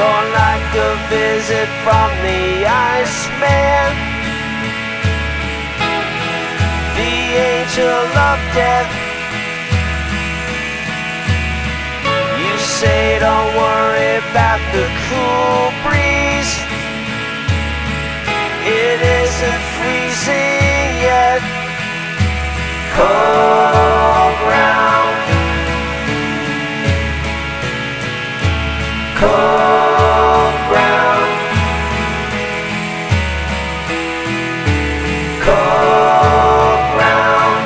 You're like a visit from the Iceman, the angel of death. You say don't worry about the cool breeze, it isn't freezing yet. Cold ground, cold ground, cold ground,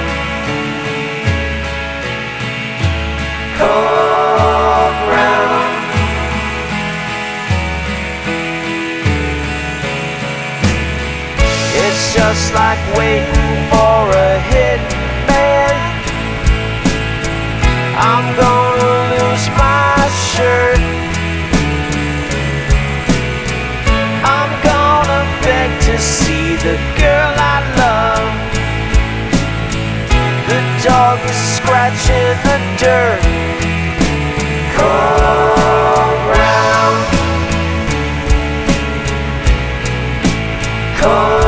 cold ground. It's just like waiting for a hit man. I'm gonna lose my shirt, I'm gonna beg to see the girl I love. The dog is scratching the dirt. Cold ground, cold